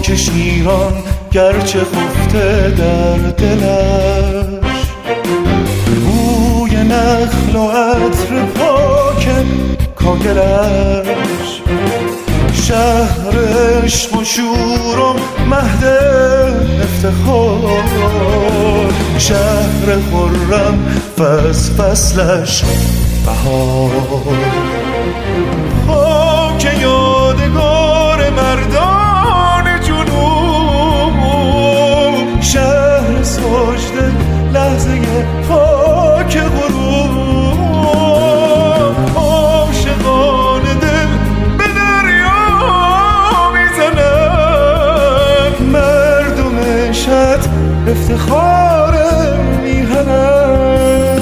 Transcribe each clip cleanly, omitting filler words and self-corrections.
خاک شیران گرچه خفته در دلش، بوی نخل و عطر پاک کاگلش، شهر عشق و شور و مهد افتخار، شهر خرم فصلش بهار. خاک یادگار مردان جنوب، شهر سجده لحظه خاک غروب، عاشقان دل به دریا میزنن، مردم شهر افتخار میهنن.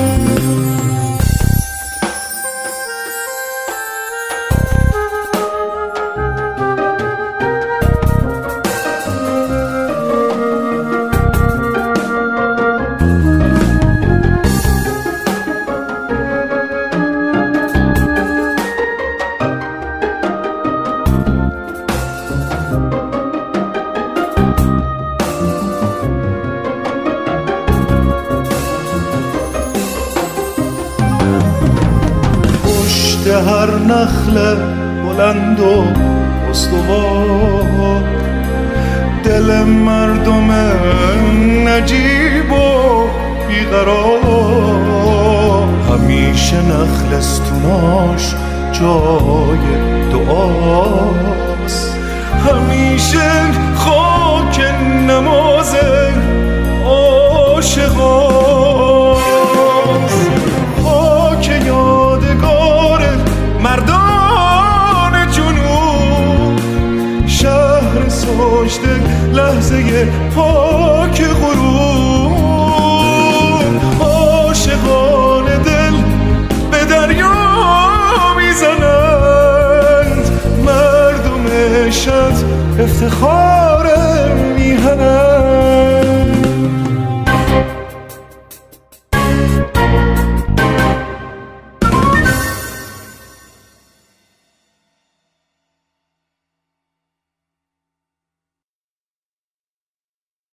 هر نخل بلند و استوار، دل مردم نجیب و بیقرار، همیشه نخل استوناش جای دعاست، همیشه خاک نماز عاشقاست. خاک یادگار مردان جنوب، شهر سجده لحظه پاک غروب، عاشقان دل به دریا میزنند، مردم شهر افتخار میهنند.